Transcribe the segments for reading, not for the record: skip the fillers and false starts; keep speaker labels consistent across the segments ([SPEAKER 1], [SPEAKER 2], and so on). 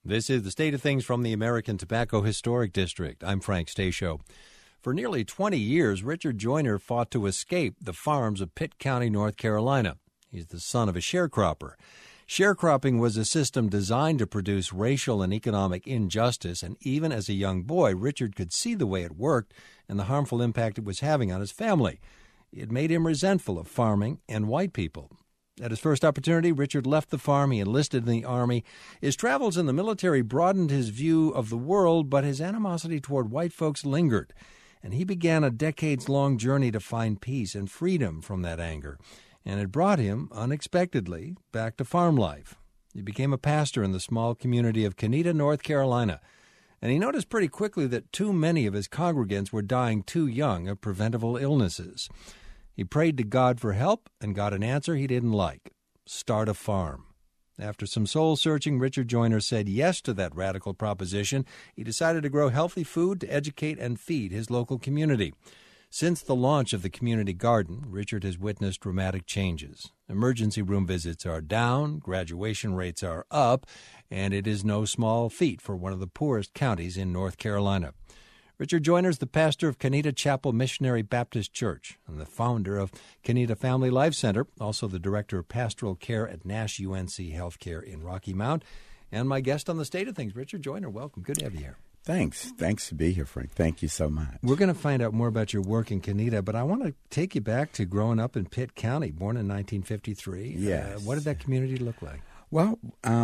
[SPEAKER 1] This is the State of Things from the American Tobacco Historic District. I'm Frank Stasio. For nearly 20 years, Richard Joyner fought to escape the farms of Pitt County, North Carolina. He's the son of a sharecropper. Sharecropping was a system designed to produce racial and economic injustice, and even as a young boy, Richard could see the way it worked and the harmful impact it was having on his family. It made him resentful of farming and white people. At his first opportunity, Richard left the farm. He enlisted in the Army. His travels in the military broadened his view of the world, but his animosity toward white folks lingered, and he began a decades-long journey to find peace and freedom from that anger. And it brought him, unexpectedly, back to farm life. He became a pastor in the small community of Canida, North Carolina, and he noticed pretty quickly that too many of his congregants were dying too young of preventable illnesses. He prayed to God for help and got an answer he didn't like: start a farm. After some soul-searching, Richard Joyner said yes to that radical proposition. He decided to grow healthy food to educate and feed his local community. Since the launch of the community garden, Richard has witnessed dramatic changes. Emergency room visits are down, graduation rates are up, and it is no small feat for one of the poorest counties in North Carolina. Richard Joyner is the pastor of Canida Chapel Missionary Baptist Church and the founder of Canida Family Life Center, also the director of pastoral care at Nash UNC Healthcare in Rocky Mount. And my guest on the State of Things, Richard Joyner. Welcome. Good to have you here.
[SPEAKER 2] Thanks. Thanks to be here, Frank. Thank you so much.
[SPEAKER 1] We're going to find out more about your work in Canida, but I want to take you back to growing up in Pitt County, born in 1953.
[SPEAKER 2] Yes.
[SPEAKER 1] What did that community look like?
[SPEAKER 2] Well,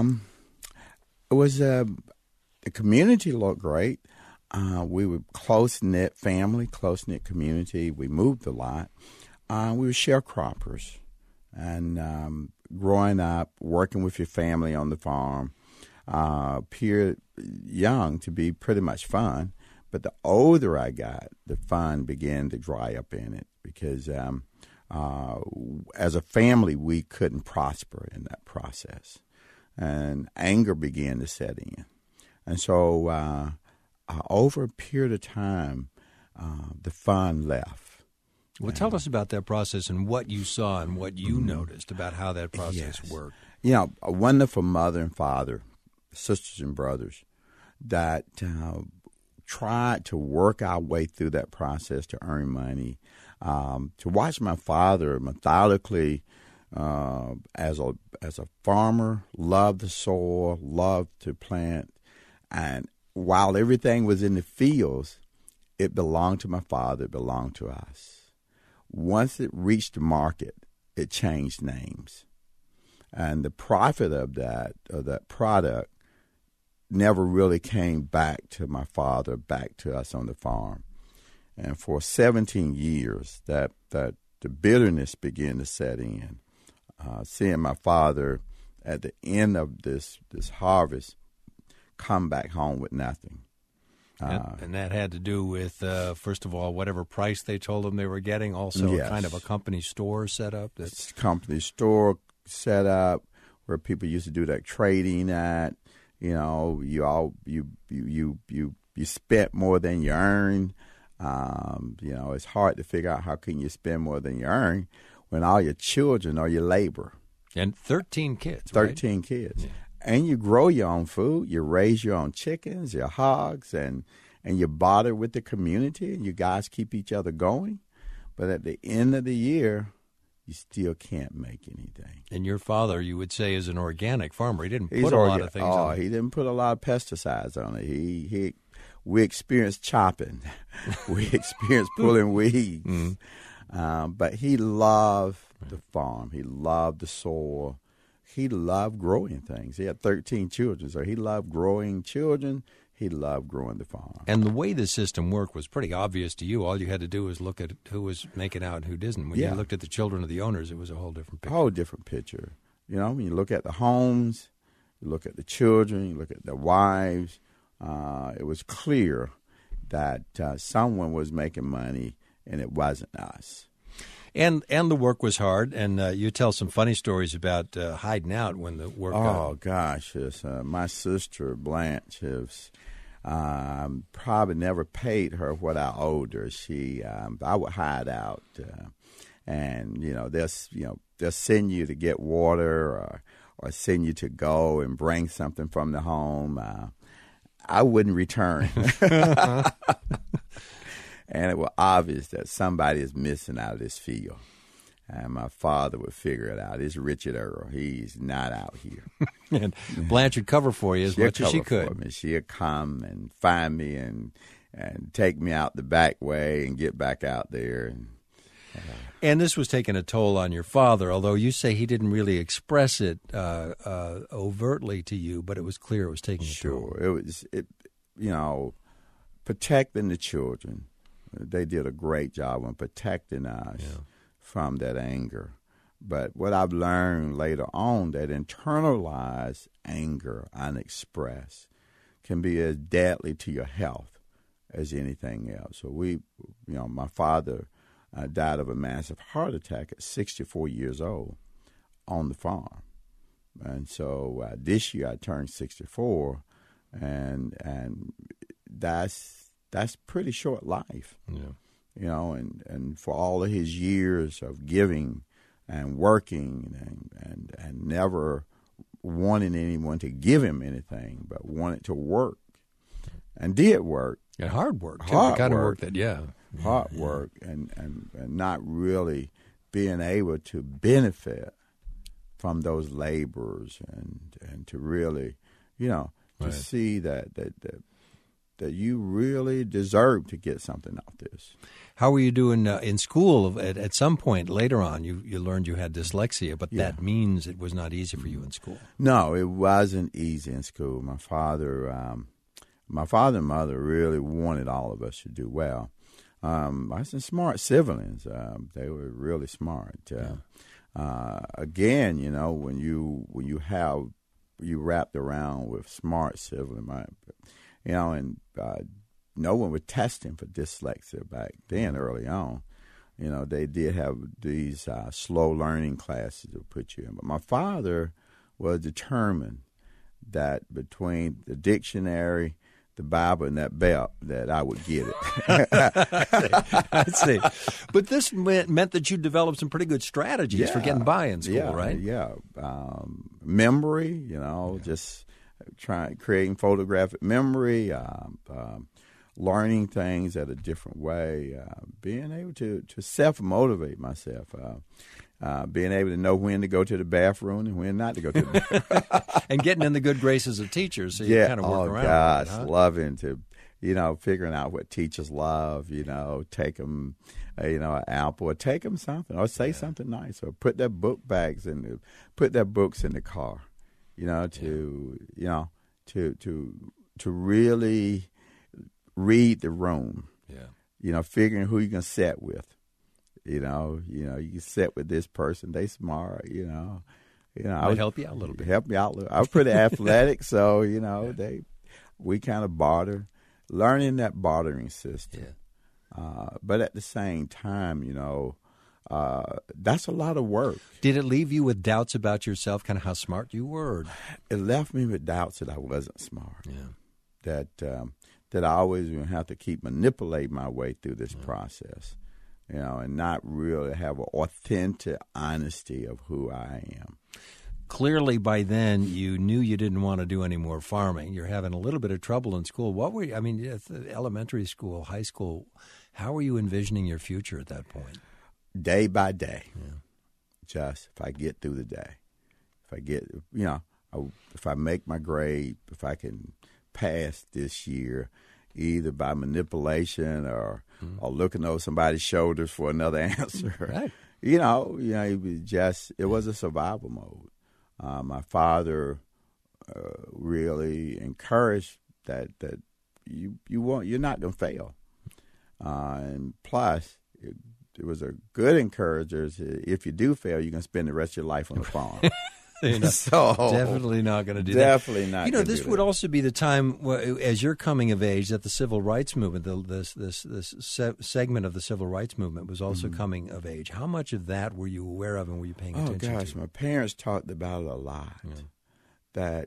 [SPEAKER 2] it was the community looked great. We were close-knit family, close-knit community. We moved a lot. We were sharecroppers. And growing up, working with your family on the farm, appeared young to be pretty much fun. But the older I got, the fun began to dry up in it because as a family, we couldn't prosper in that process. And anger began to set in. And so over a period of time, the fun left.
[SPEAKER 1] Well, tell us about that process and what you saw and what you noticed about how that process worked.
[SPEAKER 2] You know, a wonderful mother and father, sisters and brothers, that tried to work our way through that process to earn money. To watch my father methodically, as a farmer, loved the soil, loved to plant, and while everything was in the fields, it belonged to my father, it belonged to us. Once it reached the market, it changed names. And the profit of that product never really came back to my father, back to us on the farm. And for 17 years, that the bitterness began to set in. Seeing my father at the end of this harvest come back home with nothing.
[SPEAKER 1] And that had to do with, first of all, whatever price they told them they were getting, also kind of a company store set up.
[SPEAKER 2] That's company store set up where people used to do that trading at. You know, you spent more than you earned. You know, it's hard to figure out how can you spend more than you earn when all your children are your labor.
[SPEAKER 1] And 13 kids,
[SPEAKER 2] 13
[SPEAKER 1] right?
[SPEAKER 2] kids.
[SPEAKER 1] Yeah.
[SPEAKER 2] And you grow your own food, you raise your own chickens, your hogs, and you barter with the community, and you guys keep each other going. But at the end of the year, you still can't make anything.
[SPEAKER 1] And your father, you would say, is an organic farmer. He didn't put a lot of things on it.
[SPEAKER 2] He didn't put a lot of pesticides on it. We experienced chopping. We experienced pulling weeds. Mm-hmm. But he loved the farm. He loved the soil. He loved growing things. He had 13 children, so he loved growing children. He loved growing the farm.
[SPEAKER 1] And the way the system worked was pretty obvious to you. All you had to do was look at who was making out and who didn't. When you looked at the children of the owners, it was a whole different picture.
[SPEAKER 2] A whole different picture. You know, when you look at the homes, you look at the children, you look at the wives, it was clear that someone was making money, and it wasn't us.
[SPEAKER 1] And the work was hard, and you tell some funny stories about hiding out when the work
[SPEAKER 2] gosh, yes. My sister, Blanche, has probably never paid her what I owed her. I would hide out, and they'll send you to get water or send you to go and bring something from the home, I wouldn't return. And it was obvious that somebody is missing out of this field. And my father would figure it out. It's Richard Earl. He's not out here.
[SPEAKER 1] And Blanche would cover for you as much as she could.
[SPEAKER 2] She'd come and find me and take me out the back way and get back out there.
[SPEAKER 1] And this was taking a toll on your father, although you say he didn't really express it overtly to you, but it was clear it was taking a toll.
[SPEAKER 2] Sure. It protecting the children. They did a great job on protecting us from that anger. But what I've learned later on, that internalized anger, unexpressed, can be as deadly to your health as anything else. So my father died of a massive heart attack at 64 years old on the farm. And so this year I turned 64, and that's pretty short life. Yeah. And for all of his years of giving and working and never wanting anyone to give him anything, but wanted to work and did work.
[SPEAKER 1] And hard work, too. The kind of work that,
[SPEAKER 2] hard work and not really being able to benefit from those labors and to really, to see that you really deserve to get something out of this.
[SPEAKER 1] How were you doing in school? At some point later on, you learned you had dyslexia, but that means it was not easy for you in school.
[SPEAKER 2] No, it wasn't easy in school. My father and mother really wanted all of us to do well. I had some smart siblings. They were really smart. Again, when you wrapped around with smart siblings, no one was testing for dyslexia back then. Early on, they did have these slow learning classes to put you in. But my father was determined that between the dictionary, the Bible, and that belt, that I would get it.
[SPEAKER 1] I see. But this meant that you developed some pretty good strategies for getting by in school, right?
[SPEAKER 2] Yeah. Memory, just creating photographic memory, learning things at a different way, being able to self-motivate myself, being able to know when to go to the bathroom and when not to go to the bathroom.
[SPEAKER 1] And getting in the good graces of teachers, so you kind of work around.
[SPEAKER 2] Gosh,
[SPEAKER 1] with it, huh?
[SPEAKER 2] loving to, figuring out what teachers love, take them, an apple, or take them something, or say something nice, or put their books in the car, to really read the room. Figuring who you're gonna sit with. You can sit with this person. They smart.
[SPEAKER 1] I'll help you out a little bit.
[SPEAKER 2] Help me out a little. I was pretty athletic, so we kind of barter, learning that bartering system. But at the same time, that's a lot of work.
[SPEAKER 1] Did it leave you with doubts about yourself, kind of how smart you were?
[SPEAKER 2] It left me with doubts that I wasn't smart. That I always going to have to keep manipulating my way through this process, and not really have an authentic honesty of who I am.
[SPEAKER 1] Clearly, by then, you knew you didn't want to do any more farming. You're having a little bit of trouble in school. What were you, elementary school, high school, how were you envisioning your future at that point?
[SPEAKER 2] Day by day. Just if I get through the day, if I get, if I make my grade, if I can pass this year, either by manipulation or looking over somebody's shoulders for another answer.
[SPEAKER 1] Right.
[SPEAKER 2] It was a survival mode. My father really encouraged that you're not going to fail. And plus, it was a good encourager. If you do fail, you're going to spend the rest of your life on the farm. So
[SPEAKER 1] definitely not going to do
[SPEAKER 2] definitely
[SPEAKER 1] that.
[SPEAKER 2] Definitely not.
[SPEAKER 1] This would also be the time as you're coming of age that the civil rights movement, this segment of the civil rights movement, was also coming of age. How much of that were you aware of, and were you paying attention to?
[SPEAKER 2] Oh gosh, my parents talked about it a lot. That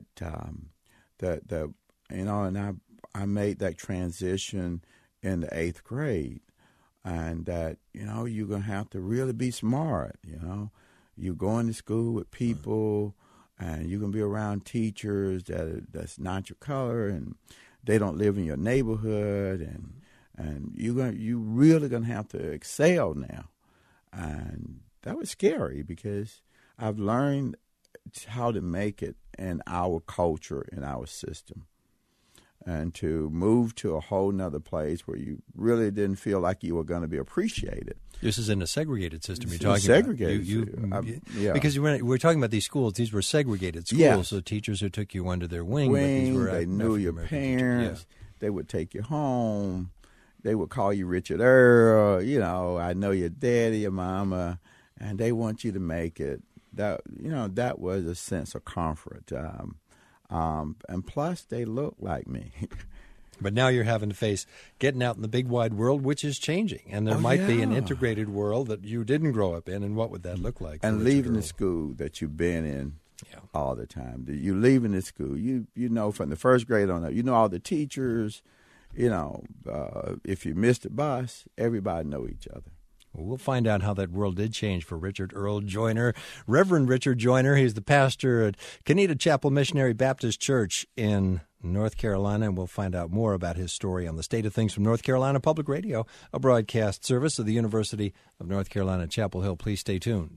[SPEAKER 2] and I made that transition in the 8th grade, and that you're gonna have to really be smart. You're going to school with people and you can be around teachers that's not your color, and they don't live in your neighborhood, and you really gonna have to excel now. And that was scary because I've learned how to make it in our culture, in our system, and to move to a whole nother place where you really didn't feel like you were going to be appreciated.
[SPEAKER 1] This is in a segregated system you're talking
[SPEAKER 2] segregated.
[SPEAKER 1] about.
[SPEAKER 2] Yeah.
[SPEAKER 1] Because we're talking about these schools. These were segregated schools,
[SPEAKER 2] Yes.
[SPEAKER 1] so teachers who took you under their wing. But these were
[SPEAKER 2] they knew your
[SPEAKER 1] African-American
[SPEAKER 2] parents.
[SPEAKER 1] teachers.
[SPEAKER 2] They would take you home. They would call you Richard Earl. I know your daddy, your mama, and they want you to make it. That was a sense of comfort. And plus, they look like me.
[SPEAKER 1] But now you're having to face getting out in the big wide world, which is changing. And there might be an integrated world that you didn't grow up in. And what would that look like?
[SPEAKER 2] And leaving the school that you've been in all the time. You leaving the school. You know from the first grade on up, you know all the teachers. If you missed a bus, everybody know each other.
[SPEAKER 1] Well, we'll find out how that world did change for Richard Earl Joyner. Reverend Richard Joyner, he's the pastor at Canita Chapel Missionary Baptist Church in North Carolina, and we'll find out more about his story on the State of Things from North Carolina Public Radio, a broadcast service of the University of North Carolina, Chapel Hill. Please stay tuned.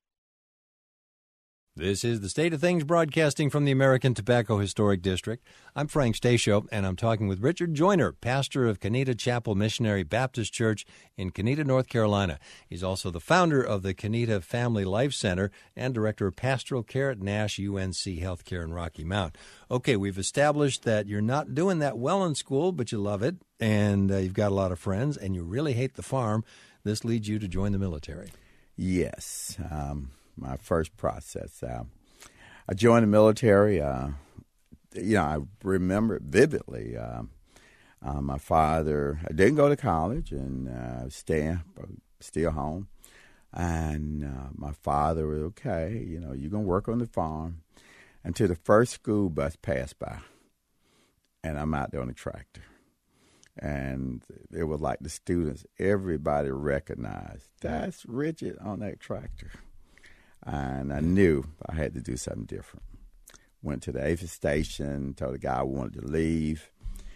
[SPEAKER 1] This is the State of Things broadcasting from the American Tobacco Historic District. I'm Frank Stasio, and I'm talking with Richard Joyner, pastor of Canita Chapel Missionary Baptist Church in Canita, North Carolina. He's also the founder of the Canita Family Life Center and director of pastoral care at Nash UNC Healthcare in Rocky Mount. Okay, we've established that you're not doing that well in school, but you love it, and you've got a lot of friends, and you really hate the farm. This leads you to join the military.
[SPEAKER 2] Yes. My first process. I joined the military. I remember it vividly. My father, I didn't go to college and still home. And my father was, okay, you're going to work on the farm until the first school bus passed by. And I'm out there on a tractor. And it was like the students, everybody recognized, that's Richard on that tractor. And I knew I had to do something different. Went to the aphid station, told the guy I wanted to leave,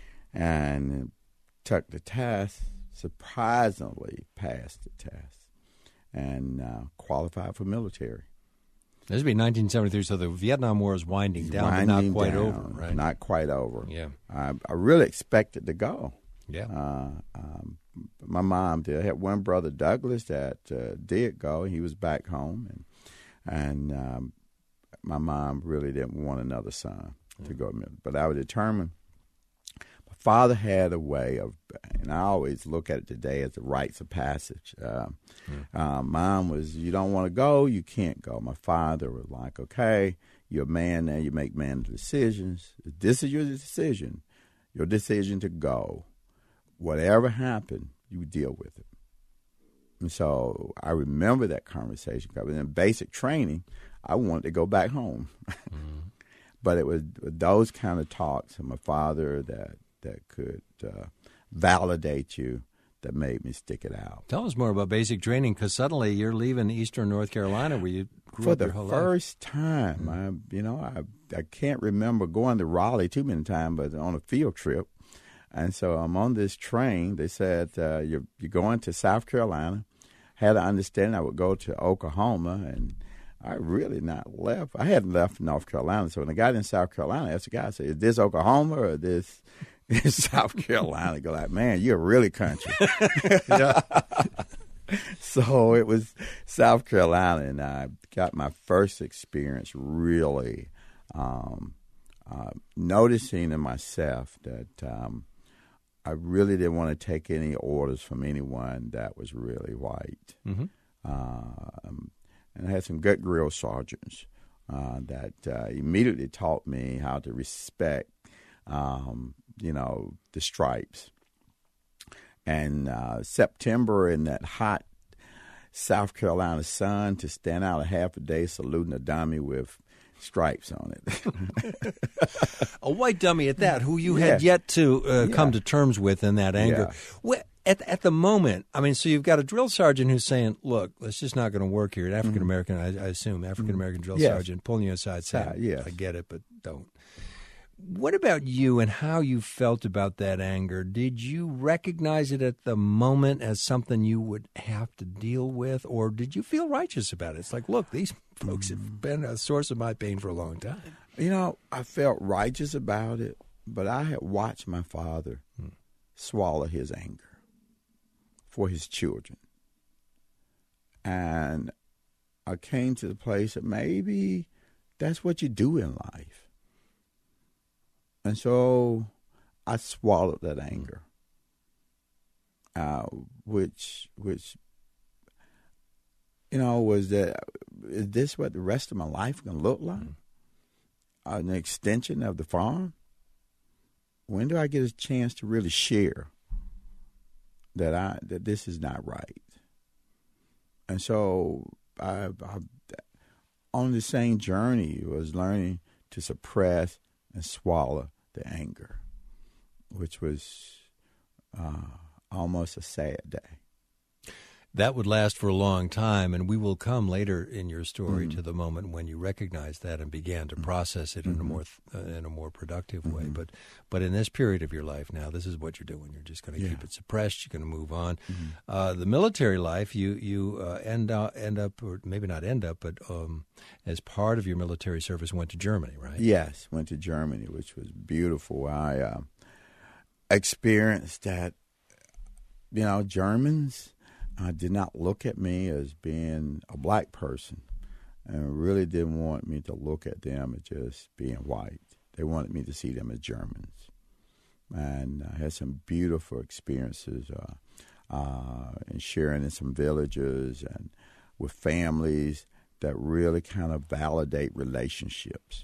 [SPEAKER 2] and took the test, surprisingly passed the test, and qualified for military.
[SPEAKER 1] This would be 1973, so the Vietnam War is winding down, but not quite over, right?
[SPEAKER 2] Not quite over.
[SPEAKER 1] Yeah.
[SPEAKER 2] I really expected to go.
[SPEAKER 1] Yeah.
[SPEAKER 2] My mom did. I had one brother, Douglas, that did go. He was back home, and my mom really didn't want another son to go. But I was determined. My father had a way of, and I always look at it today as the rites of passage. Mom was, you don't want to go, you can't go. My father was like, okay, you're a man now, you make man decisions. This is your decision to go. Whatever happened, you deal with it. And so I remember that conversation because in basic training, I wanted to go back home. But it was those kind of talks of my father that could validate you that made me stick it out.
[SPEAKER 1] Tell us more about basic training, because suddenly you're leaving eastern North Carolina where you grew up your whole life.
[SPEAKER 2] For the first time, I can't remember going to Raleigh too many times, but on a field trip. And so I'm on this train. They said, you're going to South Carolina. Had to understand I would go to Oklahoma, and I really not left. I hadn't left North Carolina. So when I got in South Carolina, I asked the guy, I said, is this Oklahoma or this South Carolina? I go like, man, you're really country. So it was South Carolina, and I got my first experience really noticing in myself that I really didn't want to take any orders from anyone that was really white. And I had some gut grill sergeants that immediately taught me how to respect, the stripes. And September in that hot South Carolina sun, to stand out a half a day saluting a dummy with stripes on it.
[SPEAKER 1] A white dummy at that, who you had yet to come to terms with in that anger. At the moment, I mean, so you've got a drill sergeant who's saying, look, it's just not going to work here. An African-American, I assume, African-American drill sergeant pulling you aside saying,
[SPEAKER 2] yes.
[SPEAKER 1] I get it, but don't. What about you and how you felt about that anger? Did you recognize it at the moment as something you would have to deal with, or did you feel righteous about it? It's like, look, these folks have been a source of my pain for a long time.
[SPEAKER 2] You know, I felt righteous about it, but I had watched my father swallow his anger for his children. And I came to the place that maybe that's what you do in life. And so I swallowed that anger, which was that, is this what the rest of my life going to look like? An extension of the farm? When do I get a chance to really share that this is not right? And so I on the same journey was learning to suppress and swallow the anger, which was almost a sad day.
[SPEAKER 1] That would last for a long time, and we will come later in your story to the moment when you recognized that and began to process it in a more productive way. But in this period of your life now, this is what you're doing. You're just going to keep it suppressed. You're going to move on. The military life, you end up, or maybe not end up, but as part of your military service, went to Germany, right?
[SPEAKER 2] Yes, went to Germany, which was beautiful. I experienced that, Germans did not look at me as being a black person, and really didn't want me to look at them as just being white. They wanted me to see them as Germans. And I had some beautiful experiences in sharing in some villages and with families that really kind of validate relationships,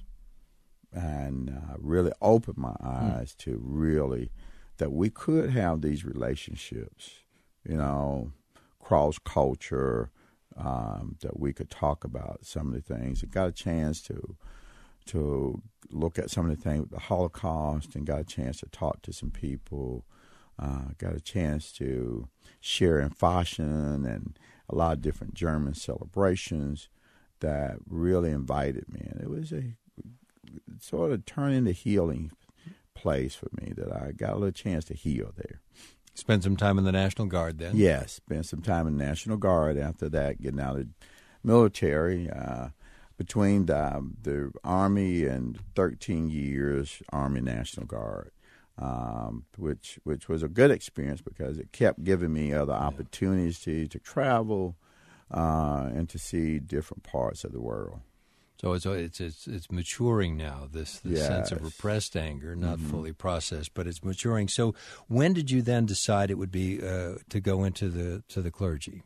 [SPEAKER 2] and really opened my eyes to really that we could have these relationships, cross-culture, that we could talk about some of the things. I got a chance to look at some of the things with the Holocaust, and got a chance to talk to some people, got a chance to share in fashion and a lot of different German celebrations that really invited me. And it was a sort of turn into healing place for me, that I got a little chance to heal there.
[SPEAKER 1] Spend some time in the National Guard then?
[SPEAKER 2] Yes, spent some time in the National Guard after that, getting out of the military. Between the Army and 13 years, Army National Guard, which was a good experience because it kept giving me other opportunities to travel and to see different parts of the world.
[SPEAKER 1] So it's maturing now, this sense of repressed anger, not fully processed, but it's maturing. So when did you then decide it would be to go into the clergy?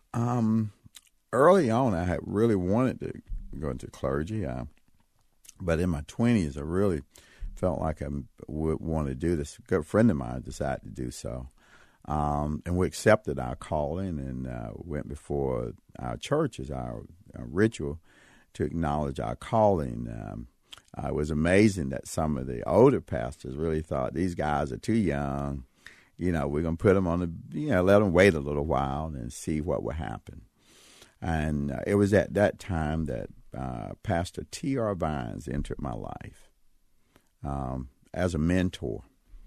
[SPEAKER 2] Early on, I had really wanted to go into clergy, but in my 20s, I really felt like I would want to do this. A good friend of mine decided to do so, and we accepted our calling and went before our church as our ritual to acknowledge our calling. It was amazing that some of the older pastors really thought these guys are too young. We're going to put them on let them wait a little while and see what will happen. And it was at that time that Pastor T.R. Vines entered my life as a mentor.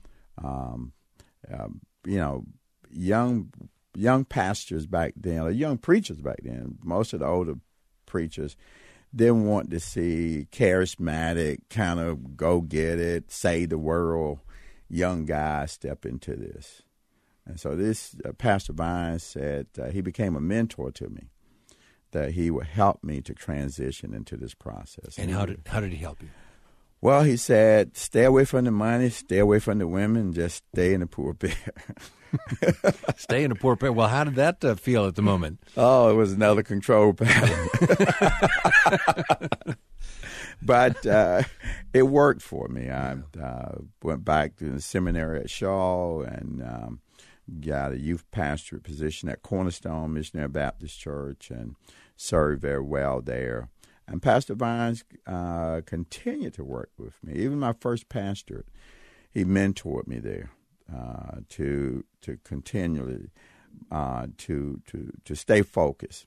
[SPEAKER 2] Young pastors back then, or young preachers back then, most of the older preachers didn't want to see charismatic, kind of go-get-it, save the world young guys step into this. And so this Pastor Vines said he became a mentor to me, that he would help me to transition into this process.
[SPEAKER 1] And how did he help you?
[SPEAKER 2] Well, he said, stay away from the money, stay away from the women, just stay in the pulpit.
[SPEAKER 1] Stay in the pulpit. Well, how did that feel at the moment?
[SPEAKER 2] Oh, it was another control pattern. But it worked for me. I went back to the seminary at Shaw and got a youth pastorate position at Cornerstone Missionary Baptist Church and served very well there. And Pastor Vines continued to work with me. Even my first pastorate, he mentored me there. to continually to stay focused.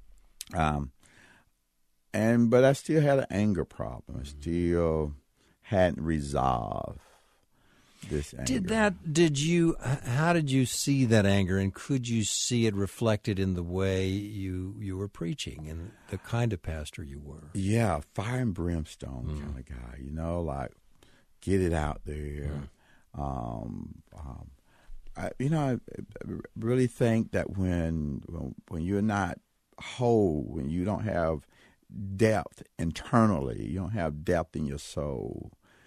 [SPEAKER 2] But I still had an anger problem. I still hadn't resolved this anger.
[SPEAKER 1] How did you see that anger, and could you see it reflected in the way you were preaching and the kind of pastor you were?
[SPEAKER 2] Yeah, fire and brimstone kind of guy, like get it out there. I really think that when you're not whole, when you don't have depth internally, you don't have depth in your soul,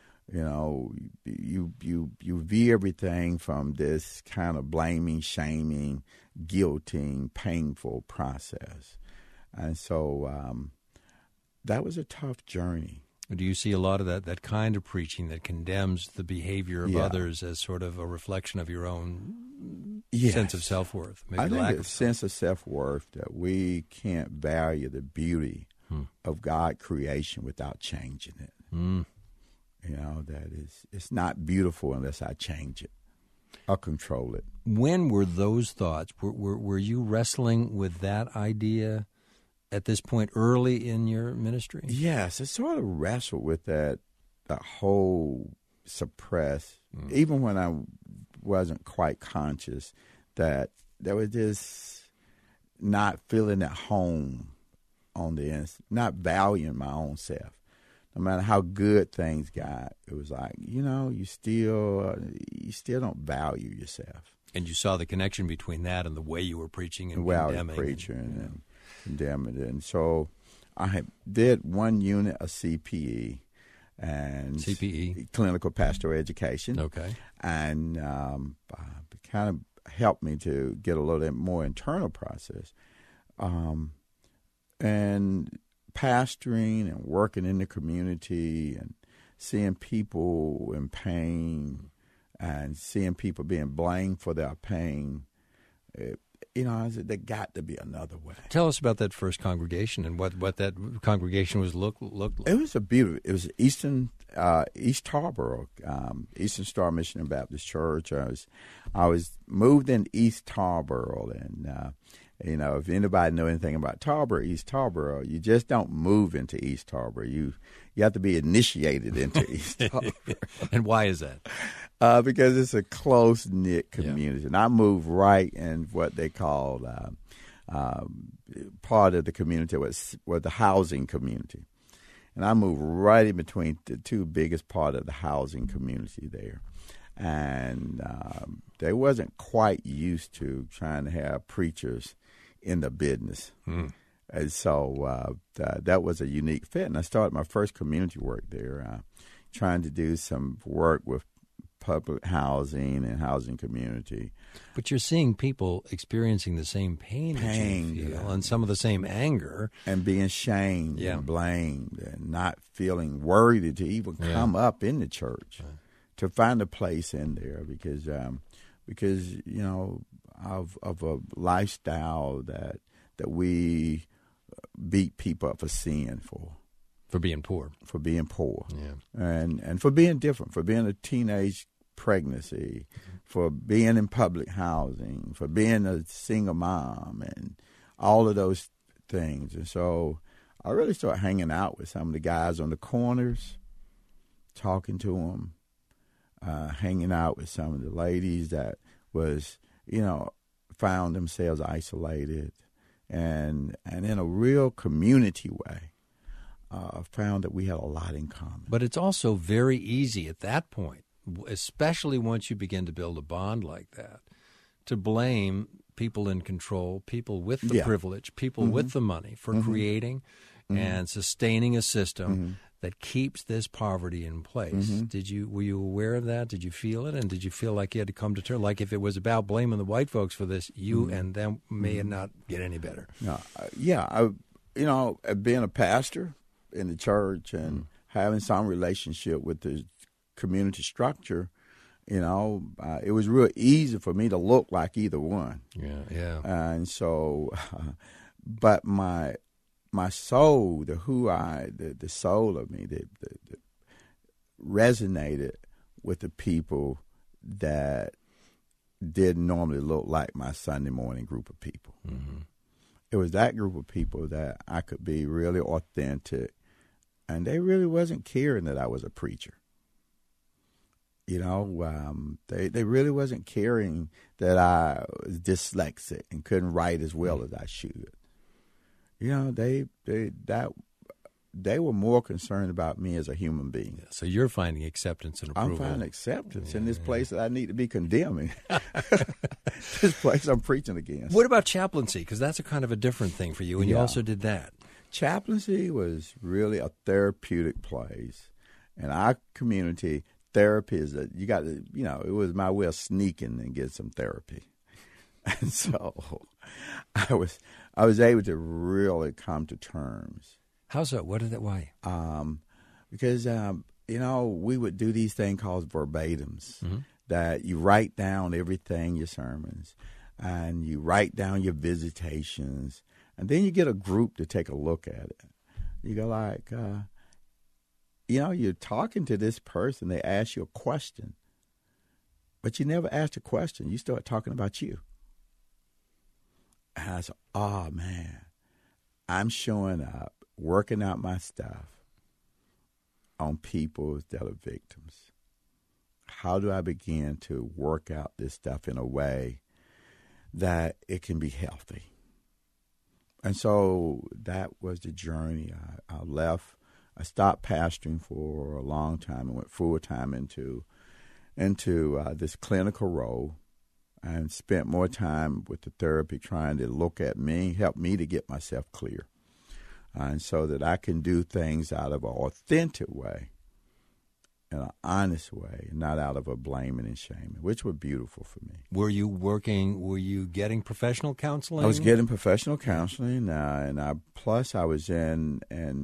[SPEAKER 2] you view everything from this kind of blaming, shaming, guilting, painful process. And so that was a tough journey.
[SPEAKER 1] Do you see a lot of that kind of preaching that condemns the behavior of others as sort of a reflection of your own sense of self-worth?
[SPEAKER 2] I think a sense of self-worth that we can't value the beauty of God creation without changing it. That it's not beautiful unless I change it or control it.
[SPEAKER 1] When were those thoughts? Were you wrestling with that idea at this point early in your ministry?
[SPEAKER 2] Yes, I sort of wrestled with that whole suppress, even when I wasn't quite conscious, that there was this not feeling at home on the inside, not valuing my own self. No matter how good things got, it was like, you still don't value yourself.
[SPEAKER 1] And you saw the connection between that and the way you were preaching and
[SPEAKER 2] the way
[SPEAKER 1] condemning.
[SPEAKER 2] I was preaching and condemning it. And so I did one unit of CPE and clinical pastoral education.
[SPEAKER 1] Okay.
[SPEAKER 2] And it kind of helped me to get a little bit more internal process. And pastoring and working in the community and seeing people in pain and seeing people being blamed for their pain, I said, there got to be another way.
[SPEAKER 1] Tell us about that first congregation and what that congregation was looked like.
[SPEAKER 2] It was East Tarboro, Eastern Star Missionary Baptist Church. I was moved in East Tarboro, and if anybody know anything about Tarboro, East Tarboro, you just don't move into East Tarboro. You have to be initiated into East Tarboro.
[SPEAKER 1] And why is that?
[SPEAKER 2] Because it's a close-knit community. Yeah. And I moved right in what they called part of the community was the housing community. And I moved right in between the two biggest part of the housing community there. And they wasn't quite used to trying to have preachers in the business. And so that was a unique fit. And I started my first community work there, trying to do some work with public housing and housing community.
[SPEAKER 1] But you're seeing people experiencing the same pain that you feel, and some of the same anger.
[SPEAKER 2] And being shamed and blamed and not feeling worthy to even come up in the church, to find a place in there because of a lifestyle that we beat people up for sin for
[SPEAKER 1] being poor,
[SPEAKER 2] and for being different, for being a teenage pregnancy, for being in public housing, for being a single mom, and all of those things. And so I really started hanging out with some of the guys on the corners, talking to them, hanging out with some of the ladies that was, found themselves isolated, and in a real community way, found that we had a lot in common.
[SPEAKER 1] But it's also very easy at that point, especially once you begin to build a bond like that, to blame people in control, people with the privilege, people with the money for creating and sustaining a system that keeps this poverty in place. Were you aware of that? Did you feel it? And did you feel like you had to come to terms, like if it was about blaming the white folks for this, you and them may not get any better?
[SPEAKER 2] No, being a pastor in the church and having some relationship with the community structure, it was real easy for me to look like either one. And so, but my soul, the soul of me, that resonated with the people that didn't normally look like my Sunday morning group of people.
[SPEAKER 1] Mm-hmm.
[SPEAKER 2] It was that group of people that I could be really authentic, and they really wasn't caring that I was a preacher. You know, they really wasn't caring that I was dyslexic and couldn't write as well as I should. You know, they were more concerned about me as a human being.
[SPEAKER 1] Yeah, so you're finding acceptance and approval.
[SPEAKER 2] I'm finding acceptance in this place that I need to be condemning. This place I'm preaching against.
[SPEAKER 1] What about chaplaincy? Because that's a kind of a different thing for you, and you also did that.
[SPEAKER 2] Chaplaincy was really a therapeutic place. In our community, therapy is that you got to, you know, it was my way of sneaking and get some therapy. And so I was able to really come to terms.
[SPEAKER 1] How so? What did that? Why?
[SPEAKER 2] Because you know, we would do these things called verbatims, that you write down everything, your sermons, and you write down your visitations, and then you get a group to take a look at it. You go like, you know, you're talking to this person, they ask you a question, but you never asked a question. You start talking about you. And I said, oh, man, I'm showing up, working out my stuff on people that are victims. How do I begin to work out this stuff in a way that it can be healthy? And so that was the journey. I left. I stopped pastoring for a long time and went full time into this clinical role, and spent more time with the therapy trying to look at me, help me to get myself clear. And so that I can do things out of an authentic way, in an honest way, and not out of a blaming and shaming, which were beautiful for me.
[SPEAKER 1] Were you getting professional counseling?
[SPEAKER 2] I was getting professional counseling, plus I was in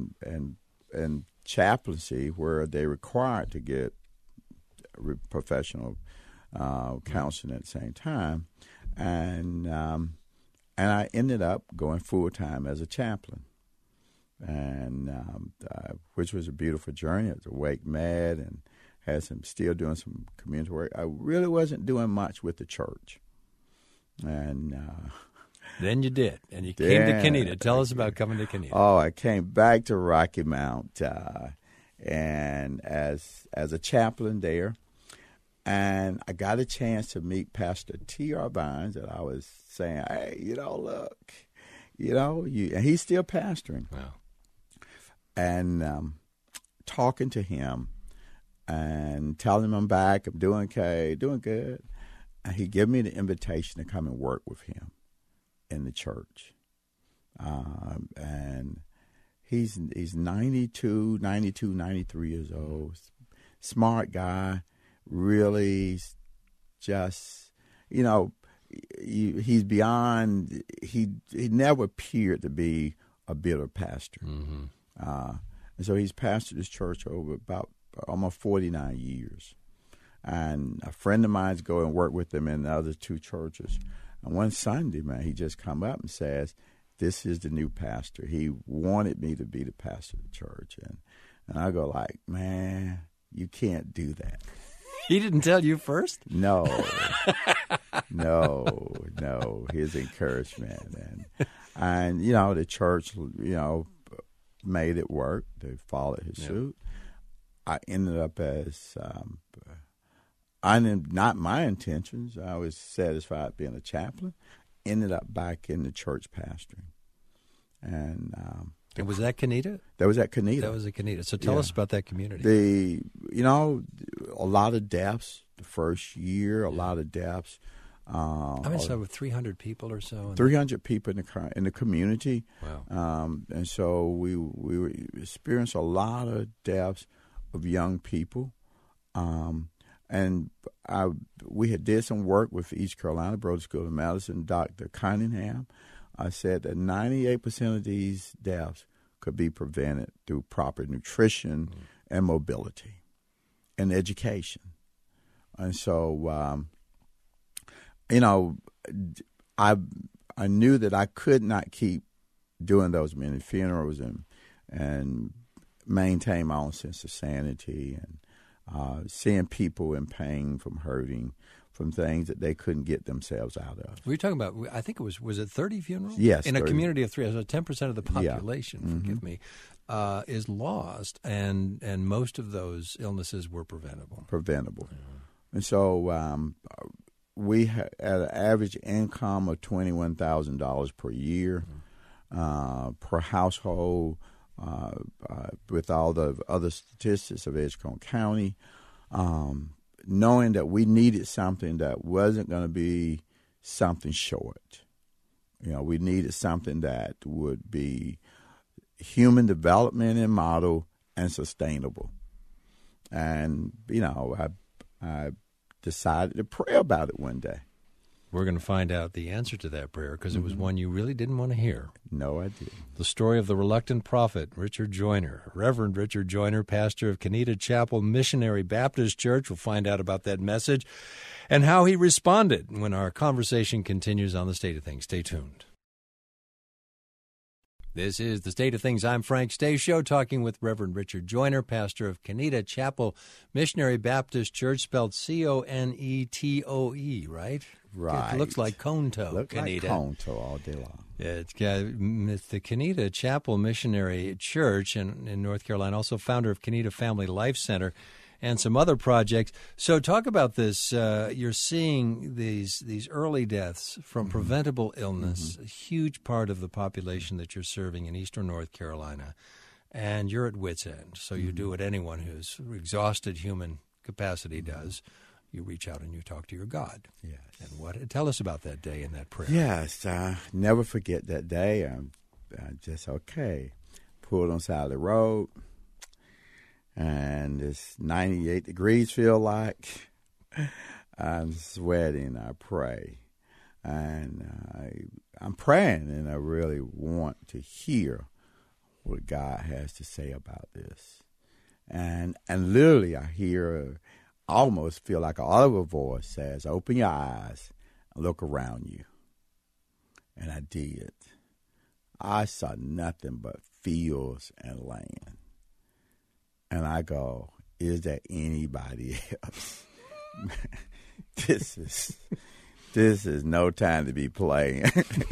[SPEAKER 2] chaplaincy where they required to get professional counseling at the same time. And I ended up going full-time as a chaplain. And which was a beautiful journey. I was awake mad and still doing some community work. I really wasn't doing much with the church. And
[SPEAKER 1] then you did, and you came to Kenita. Tell us about coming to Kenita.
[SPEAKER 2] Oh, I came back to Rocky Mount, and as a chaplain there, and I got a chance to meet Pastor T.R. Vines, that I was saying, hey, you know, look, you know, and he's still pastoring.
[SPEAKER 1] Wow.
[SPEAKER 2] And talking to him and telling him I'm back, I'm doing okay, doing good. And he gave me the invitation to come and work with him in the church. And he's 92, 93 years old, smart guy, really just, you know, he's beyond, he never appeared to be a bitter pastor.
[SPEAKER 1] Mm-hmm.
[SPEAKER 2] And so he's pastored this church over about almost 49 years. And a friend of mine's go and work with him in the other two churches. And one Sunday, man, he just come up and says, this is the new pastor. He wanted me to be the pastor of the church. And I go like, man, you can't do that.
[SPEAKER 1] He didn't tell you first?
[SPEAKER 2] No. No. His encouragement. And, you know, the church, you know, made it work. They followed his suit. I ended up as, not my intentions. I was satisfied being a chaplain. Ended up back in the church pastoring. And
[SPEAKER 1] was that Kenita?
[SPEAKER 2] That was at Kenita.
[SPEAKER 1] That was at Kenita. So tell us about that community.
[SPEAKER 2] You know, a lot of deaths the first year, a lot of deaths.
[SPEAKER 1] So 300 people or so?
[SPEAKER 2] 300 people in the community.
[SPEAKER 1] Wow.
[SPEAKER 2] And so we experienced a lot of deaths of young people. And we had did some work with East Carolina Brothers School of Medicine, Dr. Cunningham. I said that 98% of these deaths could be prevented through proper nutrition and mobility and education. And so, you know, I knew that I could not keep doing those many funerals and maintain my own sense of sanity and seeing people in pain from hurting from things that they couldn't get themselves out of.
[SPEAKER 1] Were you talking about, I think it was it 30 funerals?
[SPEAKER 2] Yes.
[SPEAKER 1] In
[SPEAKER 2] 30.
[SPEAKER 1] A community of 3, so 10% of the population,
[SPEAKER 2] Yeah.
[SPEAKER 1] forgive me, is lost, and most of those illnesses were preventable.
[SPEAKER 2] And so we had an average income of $21,000 per year per household, with all the other statistics of Edgecombe County, knowing that we needed something that wasn't going to be something short. We needed something that would be human development and model and sustainable. And, I decided to pray about it one day.
[SPEAKER 1] We're going to find out the answer to that prayer because it was one you really didn't want to hear.
[SPEAKER 2] No, I didn't.
[SPEAKER 1] The story of the reluctant prophet, Richard Joyner, Reverend Richard Joyner, pastor of Canida Chapel Missionary Baptist Church. We'll find out about that message and how he responded when our conversation continues on the State of Things. Stay tuned. This is the State of Things. I'm Frank Stasio, talking with Reverend Richard Joyner, pastor of Canida Chapel Missionary Baptist Church, spelled Conetoe, right?
[SPEAKER 2] Right.
[SPEAKER 1] It looks like Conto.
[SPEAKER 2] Look like Conto all day long.
[SPEAKER 1] It's the Canida Chapel Missionary Church in North Carolina, also founder of Canida Family Life Center and some other projects. So talk about this. You're seeing these early deaths from preventable illness, a huge part of the population that you're serving in eastern North Carolina, and you're at wit's end. So you do what anyone who's exhausted human capacity does. You reach out and you talk to your God.
[SPEAKER 2] Yes.
[SPEAKER 1] And tell us about that day and that prayer.
[SPEAKER 2] Yes, never forget that day. I just pulled on the side of the road, and it's 98 degrees, feel like. I'm sweating. I pray, and I'm praying, and I really want to hear what God has to say about this. And literally, I hear. Almost feel like an audible voice says, "Open your eyes and look around you." And I did. I saw nothing but fields and land. And I go, is there anybody else? This is no time to be playing.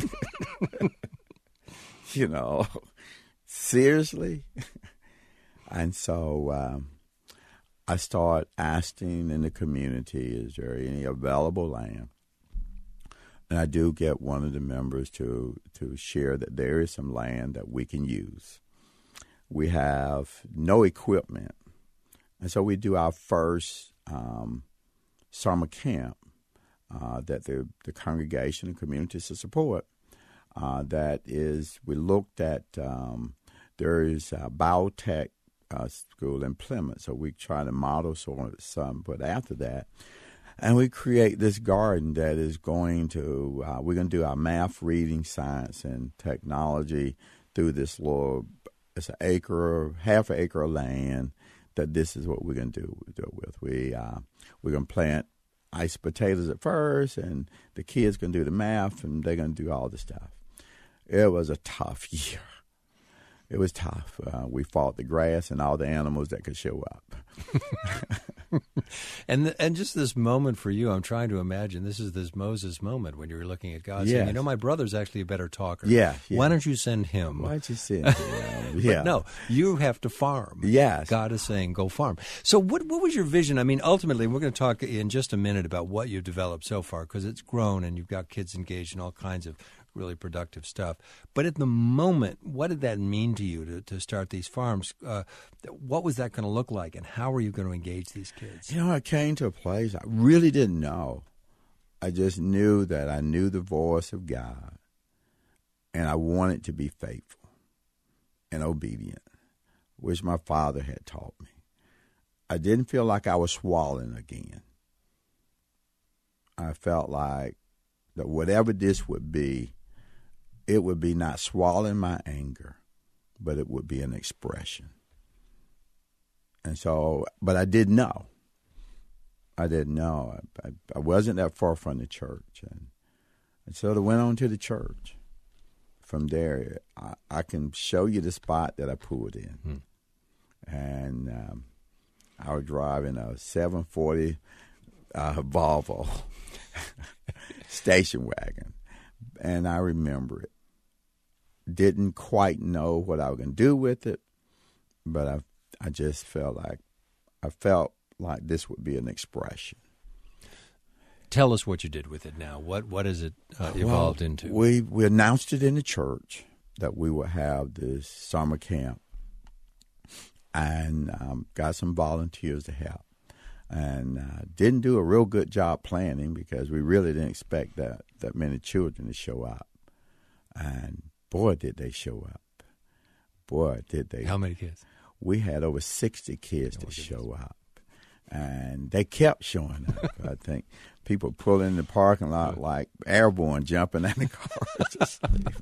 [SPEAKER 2] Seriously? And so I start asking in the community, is there any available land? And I do get one of the members to share that there is some land that we can use. We have no equipment. And so we do our first summer camp that the congregation and community support. That is, we looked at, there is a biotech school in Plymouth, so we try to model some, but after that, and we create this garden that is going to, we're going to do our math, reading, science, and technology through this little, it's half an acre of land, that this is what we're going to do with. We're going to plant iced potatoes at first, and the kids going to do the math, and they're going to do all the stuff. It was a tough year. It was tough. We fought the grass and all the animals that could show up.
[SPEAKER 1] And just this moment for you, I'm trying to imagine, this is this Moses moment when you're looking at God saying, my brother's actually a better talker.
[SPEAKER 2] Yeah.
[SPEAKER 1] Why don't you send him?
[SPEAKER 2] Why don't you send him? Yeah.
[SPEAKER 1] But no, you have to farm.
[SPEAKER 2] Yes.
[SPEAKER 1] God is saying, go farm. So what was your vision? I mean, ultimately, we're going to talk in just a minute about what you've developed so far, because it's grown and you've got kids engaged in all kinds of really productive stuff. But at the moment, what did that mean to you to start these farms? What was that going to look like, and how were you going to engage these kids?
[SPEAKER 2] I came to a place I really didn't know. I just knew that I knew the voice of God, and I wanted to be faithful and obedient, which my father had taught me. I didn't feel like I was swallowing again. I felt like that whatever this would be, it would be not swallowing my anger, but it would be an expression. And so, but I didn't know. I didn't know. I wasn't that far from the church. And so I went on to the church. From there, I can show you the spot that I pulled in. And I was driving a 740 Volvo. station wagon. And I remember it. Didn't quite know what I was going to do with it, but I just felt like this would be an expression.
[SPEAKER 1] Tell us what you did with it now. What has it evolved into?
[SPEAKER 2] We announced it in the church that we would have this summer camp, and got some volunteers to help. And didn't do a real good job planning because we really didn't expect that many children to show up. And boy, did they show up. Boy, did they.
[SPEAKER 1] How many kids?
[SPEAKER 2] We had over 60 kids to show up. And they kept showing up. I think people pulling in the parking lot like airborne, jumping in the cars.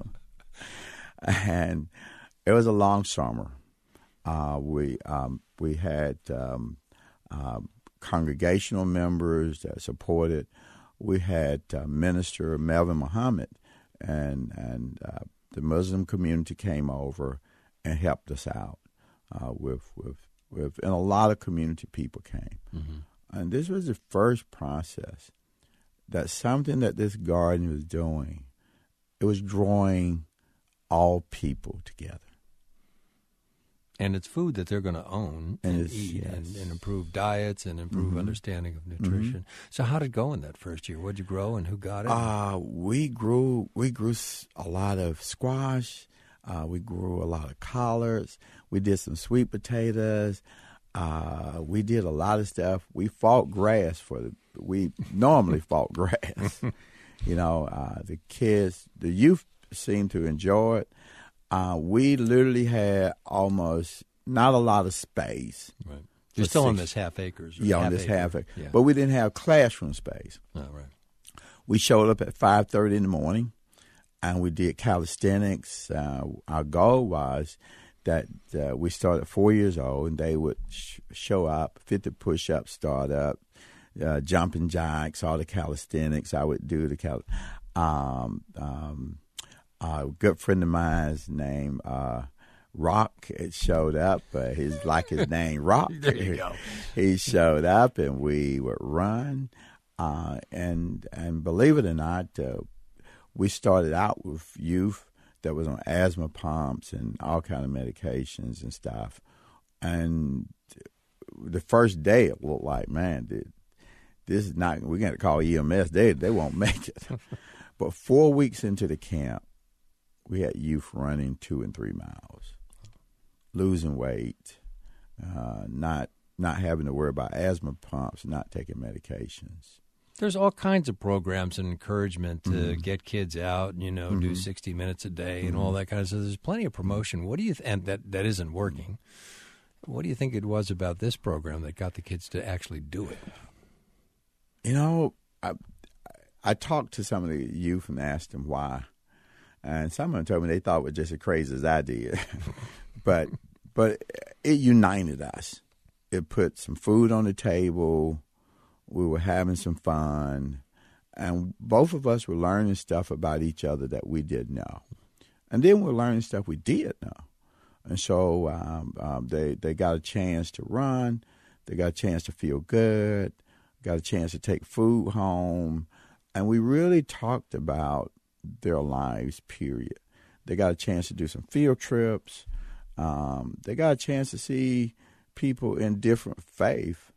[SPEAKER 2] And it was a long summer. We had congregational members that supported. We had Minister Melvin Muhammad, and the Muslim community came over and helped us out and a lot of community people came. Mm-hmm. And this was the first process that something that this garden was doing, it was drawing all people together.
[SPEAKER 1] And it's food that they're going to own and eat, yes, and improve diets and improve understanding of nutrition. Mm-hmm. So how did it go in that first year? What did you grow and who got it?
[SPEAKER 2] We grew a lot of squash. We grew a lot of collards. We did some sweet potatoes. We did a lot of stuff. We fought grass we normally fought grass. The kids, the youth seemed to enjoy it. We literally had almost not a lot of space.
[SPEAKER 1] Right. You're still on this half acres.
[SPEAKER 2] On this half acre. Yeah. But we didn't have classroom space.
[SPEAKER 1] Oh, right.
[SPEAKER 2] We showed up at 5:30 in the morning, and we did calisthenics. Our goal was that we started at 4 years old, and they would show up, 50 push-ups, start up, jumping jacks, all the calisthenics. I would do the a good friend of mine's named Rock. It showed up. His name Rock.
[SPEAKER 1] There you go.
[SPEAKER 2] He showed up, and we would run. And believe it or not, we started out with youth that was on asthma pumps and all kind of medications and stuff. And the first day, it looked like, man, this is not. We're going to call EMS. They won't make it. But 4 weeks into the camp, we had youth running 2 and 3 miles, losing weight, not having to worry about asthma pumps, not taking medications.
[SPEAKER 1] There's all kinds of programs and encouragement to get kids out, do 60 minutes a day and all that kind of stuff. There's plenty of promotion. What do you and that isn't working. What do you think it was about this program that got the kids to actually do it?
[SPEAKER 2] I talked to some of the youth and asked them why. And some of them told me they thought it was just as crazy as I did. but it united us. It put some food on the table. We were having some fun. And both of us were learning stuff about each other that we didn't know. And then we're learning stuff we did know. And so they got a chance to run. They got a chance to feel good. Got a chance to take food home. And we really talked about their lives, period. They got a chance to do some field trips. They got a chance to see people in different faith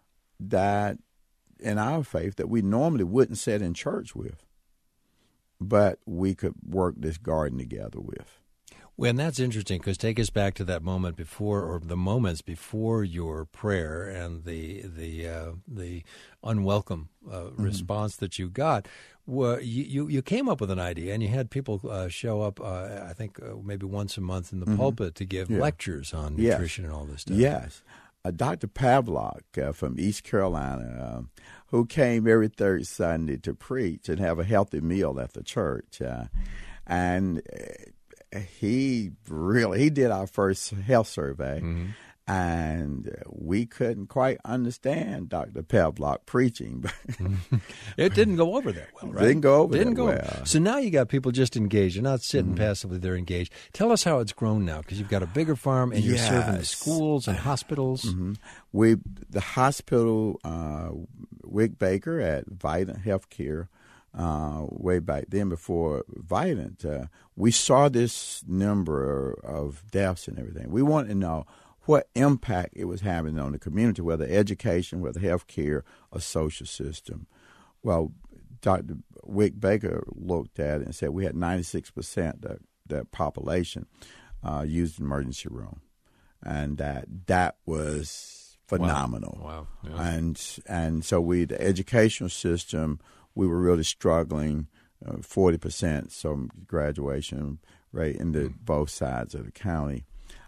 [SPEAKER 2] in our faith that we normally wouldn't sit in church with, but we could work this garden together with.
[SPEAKER 1] Well, and that's interesting because take us back to that moment before, or the moments before your prayer and the unwelcome response that you got. Well, you came up with an idea, and you had people show up, I think maybe once a month in the pulpit to give lectures on nutrition and all this stuff. Yes.
[SPEAKER 2] Dr. Pavlock from East Carolina, who came every third Sunday to preach and have a healthy meal at the church. And he did our first health survey. And we couldn't quite understand Dr. Pevlock preaching.
[SPEAKER 1] It didn't go over that well, right?
[SPEAKER 2] Didn't go over
[SPEAKER 1] Didn't
[SPEAKER 2] that
[SPEAKER 1] go
[SPEAKER 2] well.
[SPEAKER 1] over. So now you got people just engaged. They're not sitting passively, they're engaged. Tell us how it's grown now, because you've got a bigger farm and you're serving the schools and hospitals.
[SPEAKER 2] The hospital, Wick Baker at Vidant Healthcare, way back then before Vidant, we saw this number of deaths and everything. We wanted to know what impact it was having on the community, whether education, whether healthcare, or social system. Well, Dr. Wick Baker looked at it and said we had 96% of the population used the emergency room, and that was phenomenal.
[SPEAKER 1] Wow. Yeah.
[SPEAKER 2] And so the educational system, we were really struggling. 40% some graduation rate in both sides of the county.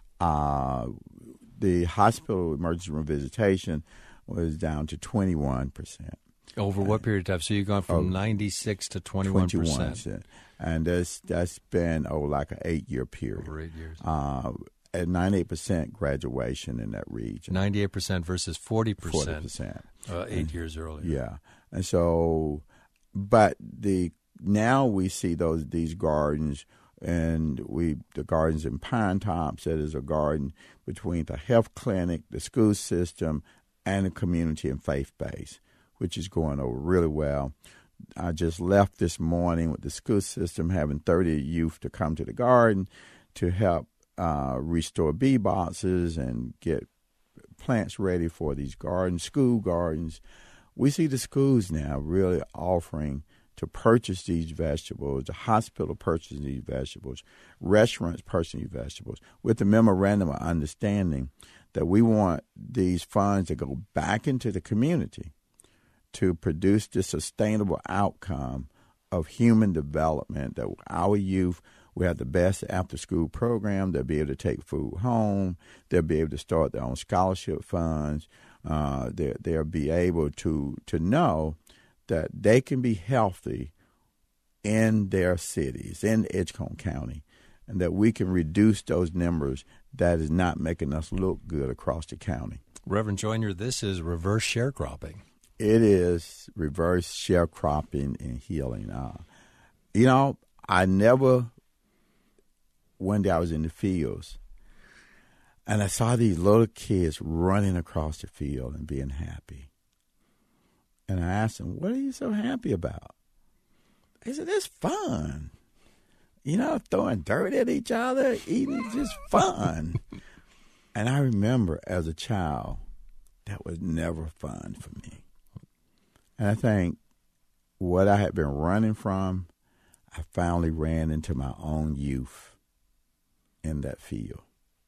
[SPEAKER 2] The hospital emergency room visitation was down to 21%.
[SPEAKER 1] Over what period of time? So you've gone from 96 to 21%.
[SPEAKER 2] 21%. And that's been like an 8-year period.
[SPEAKER 1] Over 8 years.
[SPEAKER 2] At 98% graduation in that region.
[SPEAKER 1] 98% versus 40%.
[SPEAKER 2] 40%.
[SPEAKER 1] 8 years earlier.
[SPEAKER 2] Yeah. And so, but now we see these gardens, and the gardens in Pine Tops, that is a garden between the health clinic, the school system, and the community and faith base, which is going over really well. I just left this morning with the school system having 30 youth to come to the garden to help restore bee boxes and get plants ready for these gardens, school gardens. We see the schools now really offering to purchase these vegetables, the hospital purchasing these vegetables, restaurants purchasing these vegetables, with the memorandum of understanding that we want these funds to go back into the community to produce the sustainable outcome of human development, that our youth will have the best after-school program. They'll be able to take food home. They'll be able to start their own scholarship funds. They'll be able to know that they can be healthy in their cities, in Edgecombe County, and that we can reduce those numbers that is not making us look good across the county.
[SPEAKER 1] Reverend Joyner, this is reverse sharecropping.
[SPEAKER 2] It is reverse sharecropping and healing. One day I was in the fields, and I saw these little kids running across the field and being happy. And I asked them, what are you so happy about? They said, it's fun. Throwing dirt at each other, eating, just fun. And I remember as a child, that was never fun for me. And I think what I had been running from, I finally ran into my own youth in that field.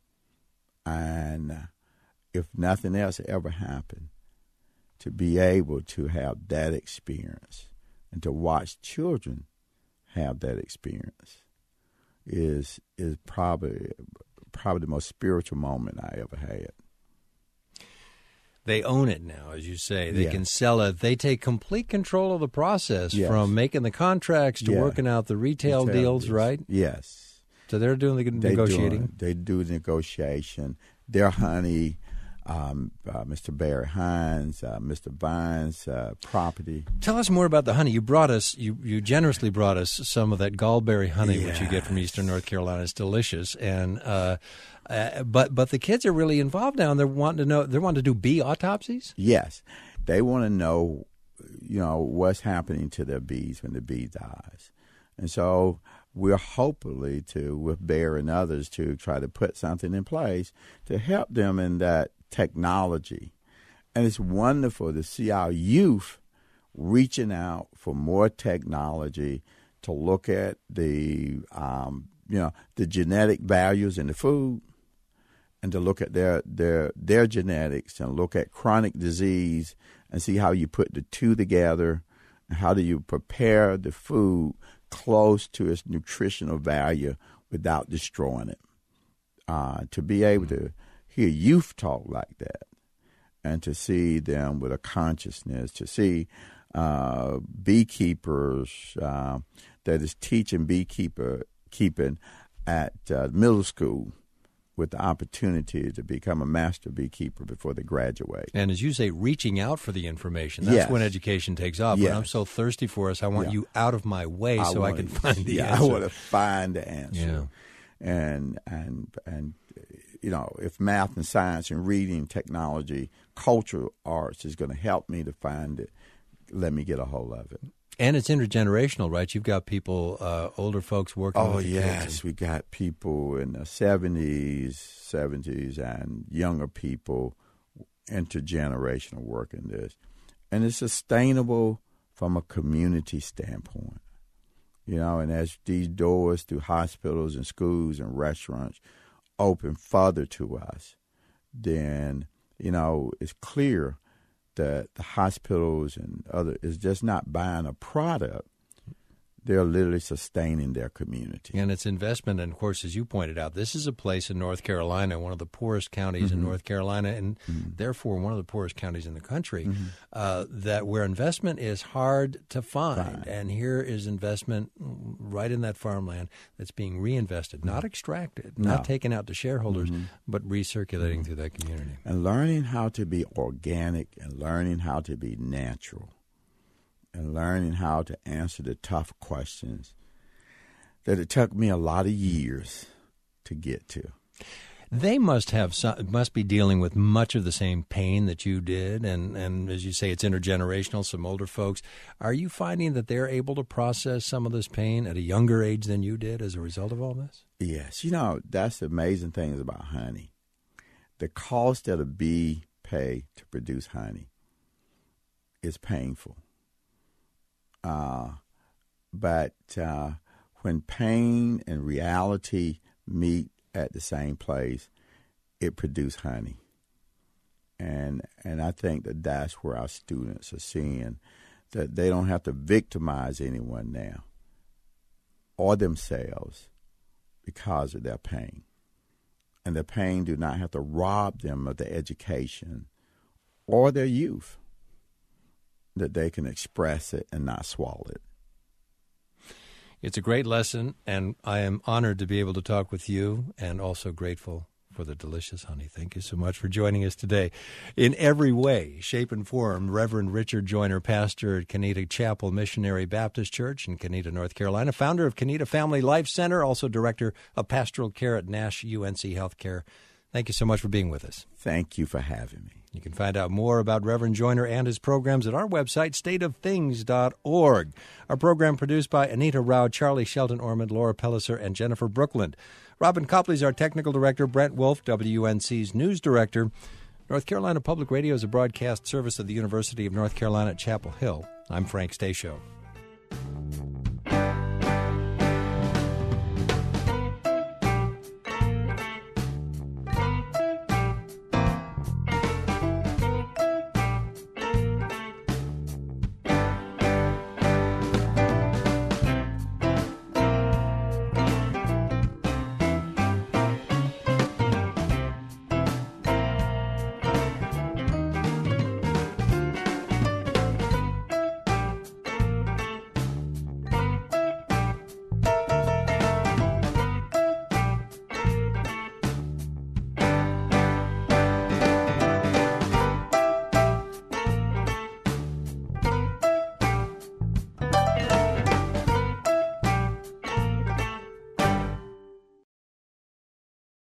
[SPEAKER 2] And if nothing else ever happened, to be able to have that experience and to watch children have that experience is probably the most spiritual moment I ever had.
[SPEAKER 1] They own it now, as you say. They can sell it. They take complete control of the process, from making the contracts to working out the retail deals, right?
[SPEAKER 2] Yes.
[SPEAKER 1] So they're doing the negotiating?
[SPEAKER 2] They do the negotiation. Their honey, Mr. Barry Hines, Mr. Vines' property.
[SPEAKER 1] Tell us more about the honey. You generously brought us some of that gallberry honey, which you get from eastern North Carolina. It's delicious. And but the kids are really involved now, and they're wanting to do bee autopsies?
[SPEAKER 2] Yes. They want to know, what's happening to their bees when the bee dies. And so we're hopefully with Bear and others, to try to put something in place to help them in that technology. And it's wonderful to see our youth reaching out for more technology to look at the genetic values in the food, and to look at their genetics, and look at chronic disease and see how you put the two together, and how do you prepare the food close to its nutritional value without destroying it. To be able to hear youth talk like that, and to see them with a consciousness, to see beekeepers that is teaching beekeeping at middle school, with the opportunity to become a master beekeeper before they graduate.
[SPEAKER 1] And as you say, reaching out for the information, that's when education takes off. When I'm so thirsty for us, I want you out of my way so I can find the answer.
[SPEAKER 2] I want to find the answer.
[SPEAKER 1] Yeah.
[SPEAKER 2] And you know, if math and science and reading, technology, cultural arts is going to help me to find it, let me get a hold of it.
[SPEAKER 1] And it's intergenerational, right? You've got people, older folks working with the kids.
[SPEAKER 2] Yes, we got people in the 70s, and younger people, intergenerational work in this. And it's sustainable from a community standpoint. You know, and as these doors through hospitals and schools and restaurants open further to us, then, you know, it's clear that the hospitals and other is just not buying a product. They're literally sustaining their community.
[SPEAKER 1] And it's investment. And, of course, as you pointed out, this is a place in North Carolina, one of the poorest counties in North Carolina, and therefore one of the poorest counties in the country, that where investment is hard to find. And here is investment right in that farmland that's being reinvested, not extracted, not taken out to shareholders, but recirculating through that community.
[SPEAKER 2] And learning how to be organic and learning how to be natural. And learning how to answer the tough questions that it took me a lot of years to get to.
[SPEAKER 1] They must be dealing with much of the same pain that you did, and as you say, it's intergenerational, some older folks. Are you finding that they're able to process some of this pain at a younger age than you did as a result of all this?
[SPEAKER 2] Yes. You know, that's the amazing thing about honey. The cost that a bee pay to produce honey is painful. But when pain and reality meet at the same place, it produces honey. And I think that that's where our students are seeing that they don't have to victimize anyone now or themselves because of their pain. And their pain do not have to rob them of their education or their youth, that they can express it and not swallow it.
[SPEAKER 1] It's a great lesson, and I am honored to be able to talk with you and also grateful for the delicious honey. Thank you so much for joining us today. In every way, shape, and form, Reverend Richard Joyner, pastor at Canita Chapel Missionary Baptist Church in Canita, North Carolina, founder of Canita Family Life Center, also director of pastoral care at Nash UNC Healthcare. Thank you so much for being with us.
[SPEAKER 2] Thank you for having me.
[SPEAKER 1] You can find out more about Reverend Joyner and his programs at our website, stateofthings.org. Our program produced by Anita Rao, Charlie Shelton Ormond, Laura Pelliser, and Jennifer Brookland. Robin Copley is our technical director. Brent Wolf, WUNC's news director. North Carolina Public Radio is a broadcast service of the University of North Carolina at Chapel Hill. I'm Frank Stasio.